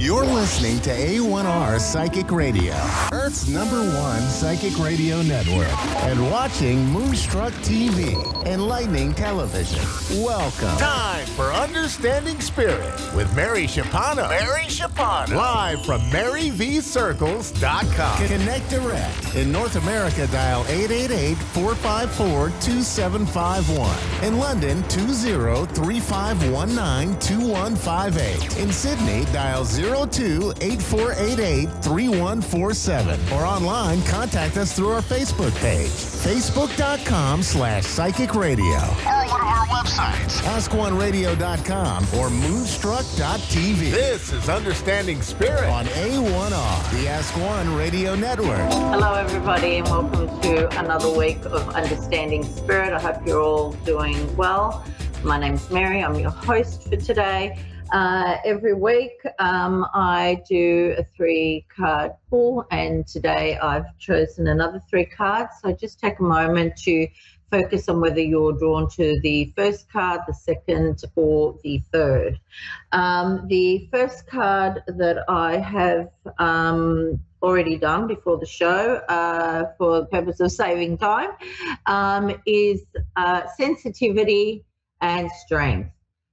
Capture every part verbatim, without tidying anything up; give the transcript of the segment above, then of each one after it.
You're listening to A one R Psychic Radio, Earth's number one psychic radio network, and watching Moonstruck T V, Enlightening Television. Welcome. Time for Understanding Spirit with Mary Shapano. Mary Shapano. Live from Mary V Circles dot com. Connect direct. In North America, dial eight eight eight, four five four, two seven five one. In London, two zero three five one nine, two one five eight. In Sydney, dial zero two, eight four eight eight, three one four seven. Or online, contact us through our Facebook page, facebook.com slash psychic radio. Or one of our websites, ask one radio dot com or moonstruck dot t v. This is Understanding Spirit on A one R, the Ask One Radio Network. Hello, everybody, and welcome to another week of Understanding Spirit. I hope you're all doing well. My name's Mary. I'm your host for today. Uh, every week um, I do a three-card pull, and today I've chosen another three cards. So just take a moment to focus on whether you're drawn to the first card, the second, or the third. Um, the first card that I have um, already done before the show uh, for the purpose of saving time um, is uh, sensitivity and strength.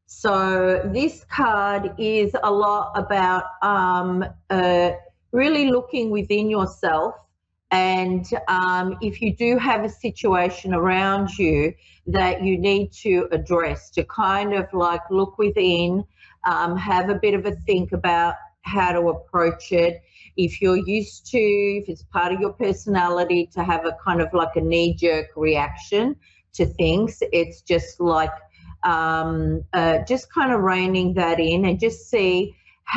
So this card is a lot about um, uh, really looking within yourself, and um, if you do have a situation around you that you need to address, to kind of like look within, um, have a bit of a think about how to approach it. If you're used to, if it's part of your personality to have a kind of like a knee-jerk reaction to things, it's just like Um, uh, just kind of reining that in and just see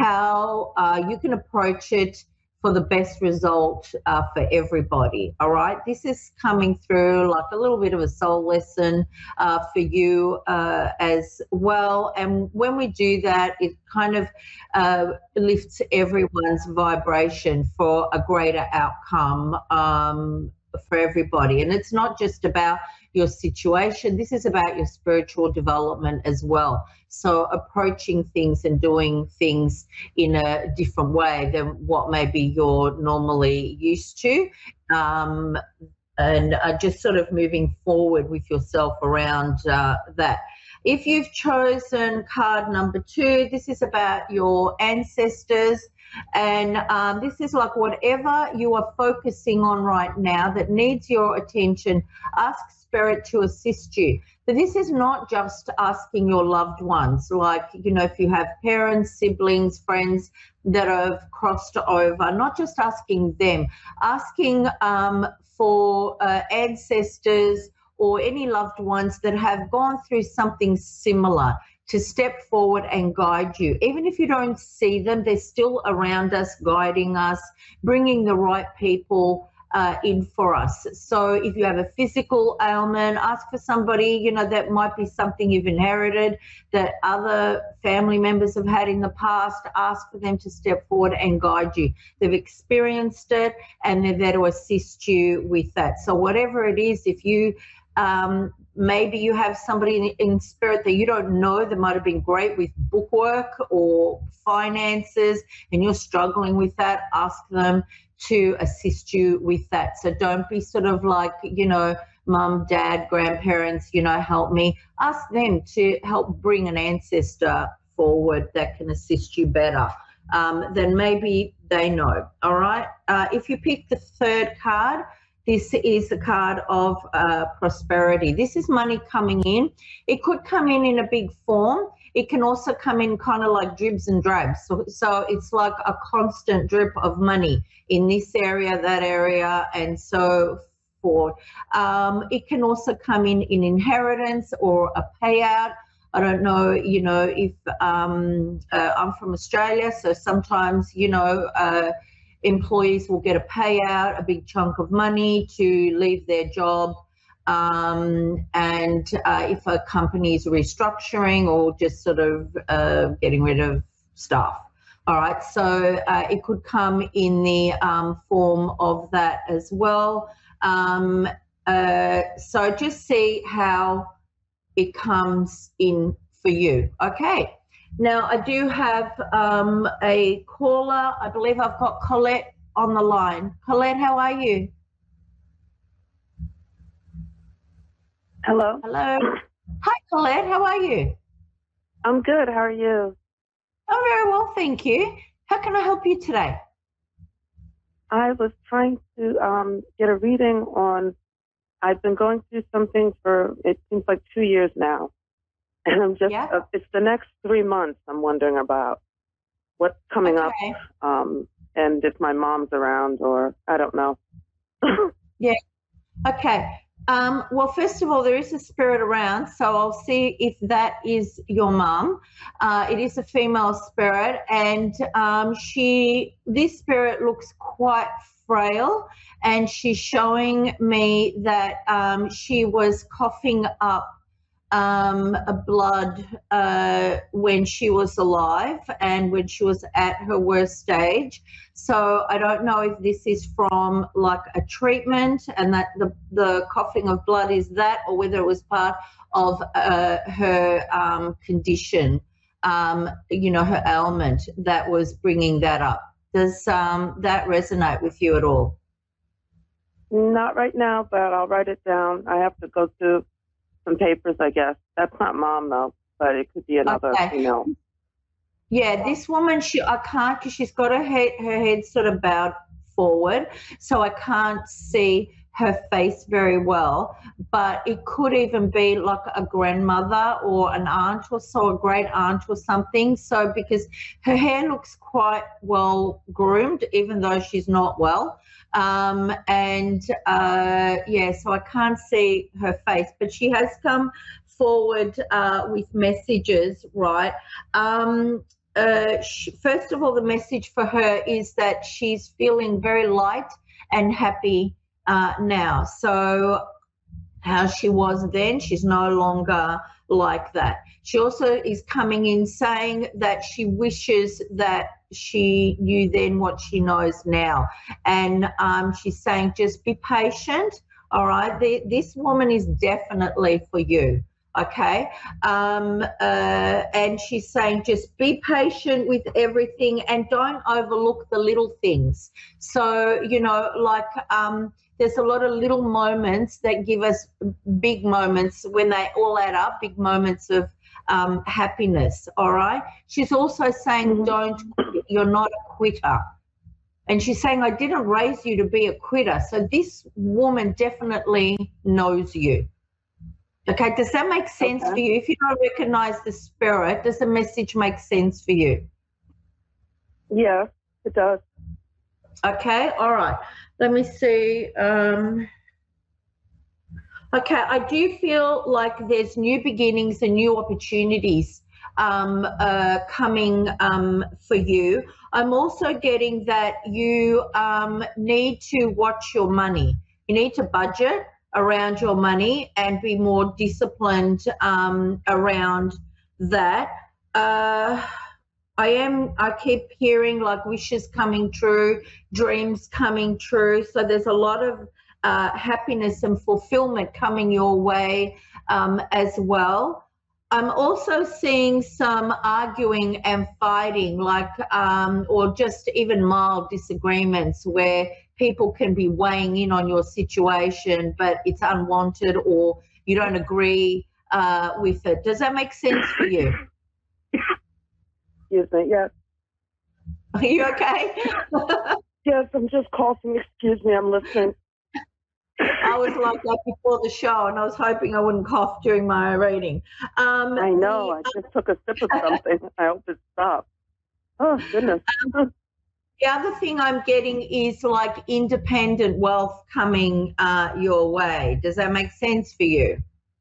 how uh, you can approach it for the best result uh, for everybody, all right? This is coming through like a little bit of a soul lesson uh, for you uh, as well. And when we do that, it kind of uh, lifts everyone's vibration for a greater outcome um, for everybody. And it's not just about your situation. This is about your spiritual development as well. So approaching things and doing things in a different way than what maybe you're normally used to. Um, and uh, just sort of moving forward with yourself around uh, that. If you've chosen card number two, this is about your ancestors. And um, this is like whatever you are focusing on right now that needs your attention, ask Spirit to assist you. But this is not just asking your loved ones, like, you know, if you have parents, siblings, friends that have crossed over, not just asking them, asking um, for uh, ancestors or any loved ones that have gone through something similar to step forward and guide you. Even if you don't see them, they're still around us, guiding us, bringing the right people uh, in for us. So if you have a physical ailment, ask for somebody, you know, that might be something you've inherited that other family members have had in the past. Ask for them to step forward and guide you. They've experienced it and they're there to assist you with that. So whatever it is, if you um, maybe you have somebody in, in spirit that you don't know that might have been great with bookwork or finances and you're struggling with that, ask them to assist you with that. So don't be sort of like, you know, mum, dad, grandparents, you know, help me. Ask them to help bring an ancestor forward that can assist you better. Um, then maybe they know, all right? Uh, if you pick the third card, this is the card of uh, prosperity. This is money coming in. It could come in in a big form. It can also come in kind of like dribs and drabs. So, so it's like a constant drip of money in this area, that area, and so forth. Um, it can also come in in inheritance or a payout. I don't know, you know, if um, uh, I'm from Australia, so sometimes, you know, uh, employees will get a payout, a big chunk of money to leave their job. Um, and uh, if a company is restructuring or just sort of uh, getting rid of staff. All right, so uh, it could come in the um, form of that as well. Um, uh, so just see how it comes in for you. Okay, Now, I do have um, a caller. I believe I've got Colette on the line. Colette, how are you? Hello. Hello. Hi, Colette. How are you? I'm good. How are you? I'm very well, thank you. How can I help you today? I was trying to um, get a reading on, I've been going through something for, it seems like two years now. And I'm just, Yeah. uh, it's the next three months I'm wondering about what's coming Okay. up um, and if my mom's around or I don't know. Yeah. Okay. Um, well, first of all, there is a spirit around, so I'll see if that is your mum. Uh, it is a female spirit, and um, she, this spirit looks quite frail, and she's showing me that um, she was coughing up um, a blood uh, when she was alive and when she was at her worst stage. So I don't know if this is from like a treatment and that the, the coughing of blood is that, or whether it was part of uh, her um, condition, um, you know, her ailment that was bringing that up. Does um, that resonate with you at all? Not right now, but I'll write it down. I have to go through some papers, I guess. That's not mom though, but it could be another Okay. female. Yeah, this woman, she I can't, because she's got her head, her head sort of bowed forward, so I can't see her face very well. But it could even be like a grandmother or an aunt or so, a great aunt or something. So because her hair looks quite well groomed, even though she's not well. Um, and uh, yeah, so I can't see her face, but she has come forward uh, with messages, right? Um, uh, she, first of all, the message for her is that she's feeling very light and happy uh, now. So how she was then, she's no longer like that. She also is coming in saying that she wishes that she knew then what she knows now. And um, she's saying just be patient, all right? The, this woman is definitely for you. Okay, um, uh, and she's saying just be patient with everything and don't overlook the little things. So, you know, like um, there's a lot of little moments that give us big moments when they all add up, big moments of um, happiness, all right? She's also saying Mm-hmm. don't quit. You're not a quitter. And she's saying I didn't raise you to be a quitter. So this woman definitely knows you. Okay, does that make sense Okay. for you? If you don't recognize the spirit, does the message make sense for you? Yeah, it does. Okay, all right. Let me see. Um, okay, I do feel like there's new beginnings and new opportunities um, uh, coming um, for you. I'm also getting that you um, need to watch your money. You need to budget around your money and be more disciplined um, around that. Uh, I am, I keep hearing like wishes coming true, dreams coming true. So there's a lot of uh, happiness and fulfillment coming your way um, as well. I'm also seeing some arguing and fighting, like, um, or just even mild disagreements where people can be weighing in on your situation, but it's unwanted or you don't agree uh, with it. Does that make sense for you? Excuse me, yes. Are you okay? Yes, I'm just coughing. Excuse me, I'm listening. I was like that before the show, and I was hoping I wouldn't cough during my reading. Um, I know, the, I just took a sip of something. I hope it stops. Oh, goodness. The other thing I'm getting is like independent wealth coming uh, your way. Does that make sense for you?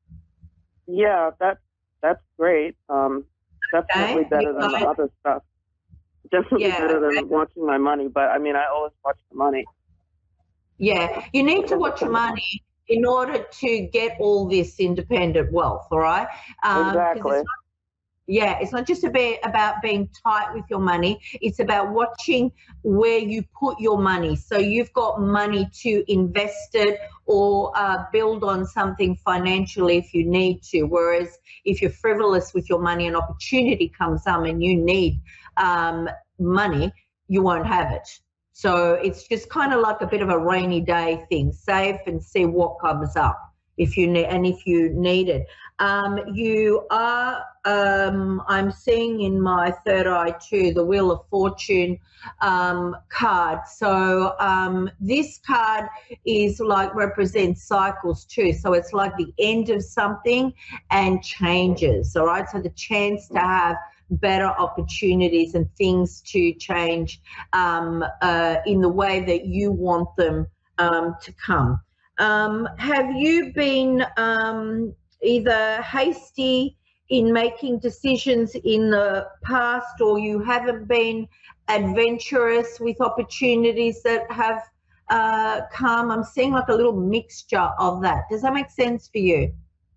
Yeah, that, that's great. Um, definitely Okay. better than the Right. other stuff. Definitely Yeah, better than okay. watching my money, but I mean, I always watch the money. Yeah, you need to watch your money in order to get all this independent wealth, all right? Um, 'cause Exactly. it's not, Yeah, it's not just a bit about being tight with your money. It's about watching where you put your money. So you've got money to invest it or uh, build on something financially if you need to. Whereas if you're frivolous with your money, an opportunity comes up and you need um, money, you won't have it. So it's just kind of like a bit of a rainy day thing. Save and see what comes up if you need, and if you need it. Um, you are, um, I'm seeing in my third eye too, the Wheel of Fortune um, card. So um, this card is like represents cycles too. So it's like the end of something and changes, all right? So the chance to have better opportunities and things to change um, uh, in the way that you want them um, to come. Um, have you been um, either hasty in making decisions in the past, or you haven't been adventurous with opportunities that have uh, come? I'm seeing like a little mixture of that. Does that make sense for you?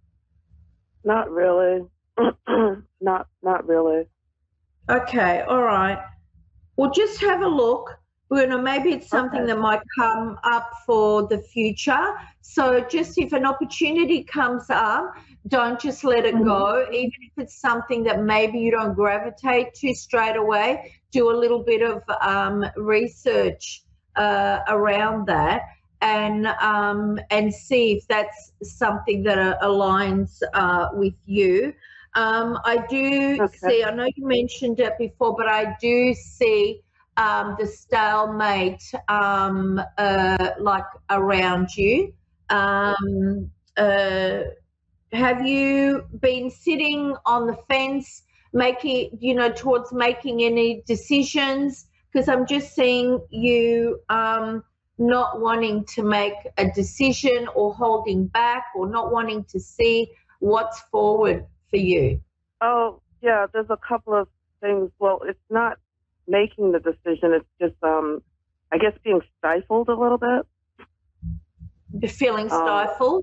Not really. not not really. Okay, all right. Well, just have a look. You know, maybe it's something Okay. that might come up for the future. So just if an opportunity comes up, don't just let it go. Even if it's something that maybe you don't gravitate to straight away, do a little bit of um, research uh, around that and um, and see if that's something that uh, aligns uh, with you. Um, I do Okay. see, I know you mentioned it before, but I do see Um, the stalemate um, uh, like around you. Um, uh, have you been sitting on the fence making, you know, towards making any decisions? Because I'm just seeing you um, not wanting to make a decision or holding back or not wanting to see what's forward for you. Oh, yeah, there's a couple of things. Well, it's not making the decision. It's just, um, I guess, being stifled a little bit. You're feeling Um, stifled?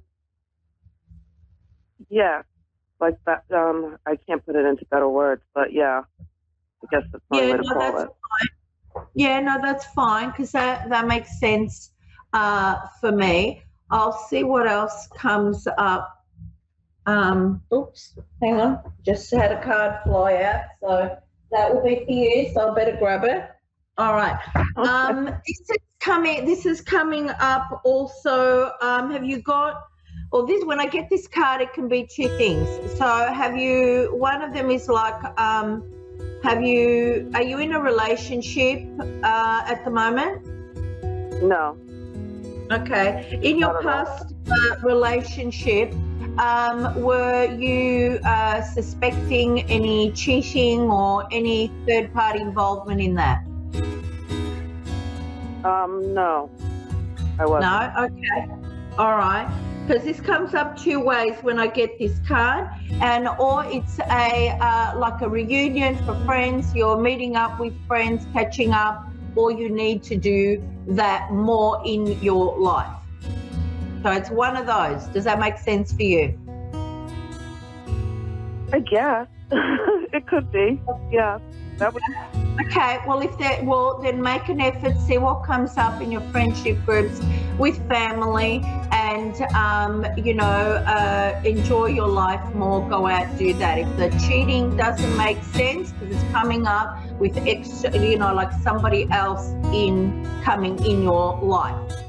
Yeah, like that. Um, I can't put it into better words, but yeah, I guess that's one Yeah, way to no, call that's it. fine. Yeah, no, that's fine because that, that makes sense uh, for me. I'll see what else comes up. Um, oops, hang on. Just had a card fly out, so that will be for you. So I better grab it. All right. Um, this is coming. This is coming up. Also, um, have you got? Or this? When I get this card, it can be two things. So have you? One of them is like, um, have you? Are you in a relationship uh, at the moment? No, Okay. In your Not at all. past uh, relationship, um, were you uh, suspecting any cheating or any third-party involvement in that? um, no, I wasn't. No? Okay. All right. Because this comes up two ways when I get this card, and or it's a uh, like a reunion for friends. You're meeting up with friends, catching up, or you need to do that more in your life. So it's one of those. Does that make sense for you? I guess it could be. Yeah, that would. Okay, well, if they well, then make an effort, see what comes up in your friendship groups with family, and um, you know, uh, enjoy your life more. Go out, do that. If the cheating doesn't make sense because it's coming up with extra, you know, like somebody else in coming in your life.